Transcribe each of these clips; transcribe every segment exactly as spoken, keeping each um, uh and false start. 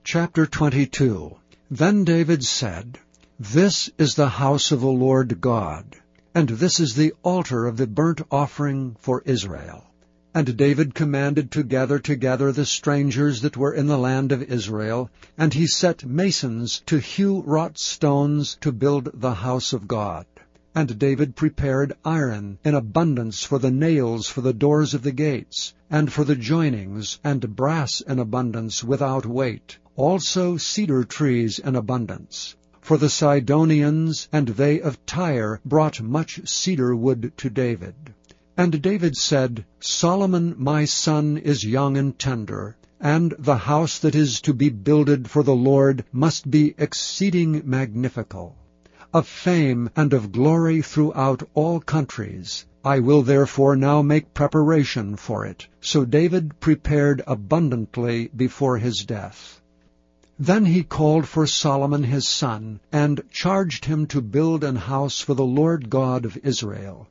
Chapter twenty-two. Then David said, This is the house of the Lord God, and this is the altar of the burnt offering for Israel. And David commanded to gather together the strangers that were in the land of Israel, and he set masons to hew wrought stones to build the house of God. And David prepared iron in abundance for the nails for the doors of the gates, and for the joinings, and brass in abundance without weight, also cedar trees in abundance. For the Sidonians and they of Tyre brought much cedar wood to David. And David said, Solomon my son is young and tender, and the house that is to be builded for the Lord must be exceeding magnifical, of fame and of glory throughout all countries. I will therefore now make preparation for it. So David prepared abundantly before his death. Then he called for Solomon his son, and charged him to build an house for the Lord God of Israel.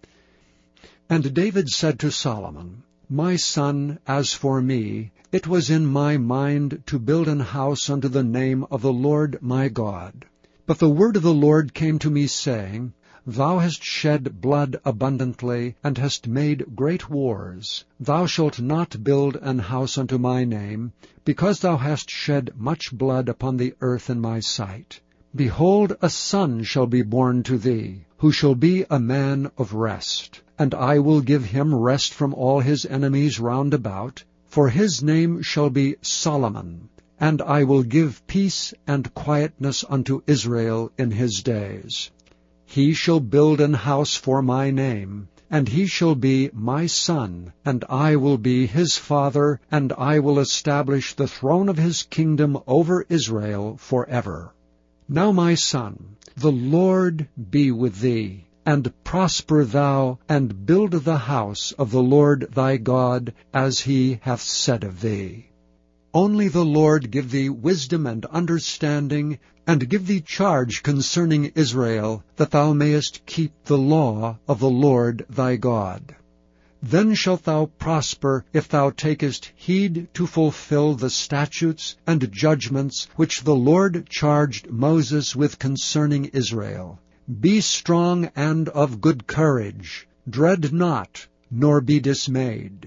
And David said to Solomon, My son, as for me, it was in my mind to build an house unto the name of the Lord my God. But the word of the Lord came to me, saying, Thou hast shed blood abundantly, and hast made great wars. Thou shalt not build an house unto my name, because thou hast shed much blood upon the earth in my sight. Behold, a son shall be born to thee, who shall be a man of rest. And I will give him rest from all his enemies round about, for his name shall be Solomon. And I will give peace and quietness unto Israel in his days. He shall build an house for my name, and he shall be my son, and I will be his father, and I will establish the throne of his kingdom over Israel forever. Now, my son, the Lord be with thee, and prosper thou, and build the house of the Lord thy God, as he hath said of thee. Only the Lord give thee wisdom and understanding, and give thee charge concerning Israel, that thou mayest keep the law of the Lord thy God. Then shalt thou prosper, if thou takest heed to fulfill the statutes and judgments which the Lord charged Moses with concerning Israel. Be strong and of good courage. Dread not, nor be dismayed.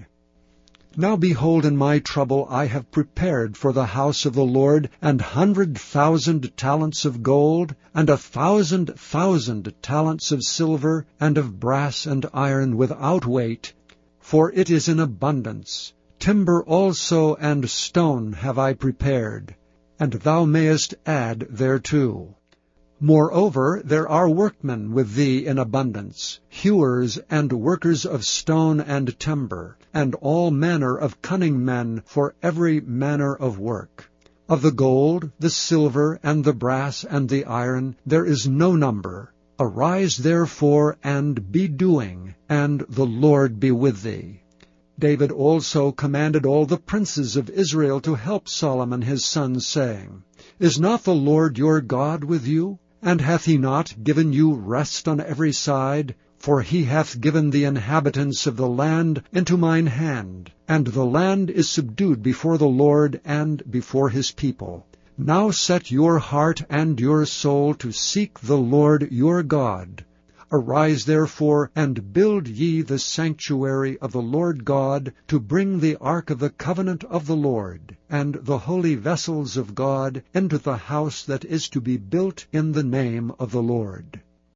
Now behold, in my trouble I have prepared for the house of the Lord an hundred thousand talents of gold, and a thousand thousand talents of silver, and of brass and iron without weight, for it is in abundance. Timber also and stone have I prepared, and thou mayest add thereto. Moreover, there are workmen with thee in abundance, hewers and workers of stone and timber, and all manner of cunning men for every manner of work. Of the gold, the silver, and the brass, and the iron, there is no number. Arise therefore, and be doing, and the Lord be with thee. David also commanded all the princes of Israel to help Solomon his son, saying, Is not the Lord your God with you? And hath he not given you rest on every side? For he hath given the inhabitants of the land into mine hand, and the land is subdued before the Lord and before his people. Now set your heart and your soul to seek the Lord your God. Arise therefore, and build ye the sanctuary of the Lord God, to bring the ark of the covenant of the Lord, and the holy vessels of God, into the house that is to be built in the name of the Lord.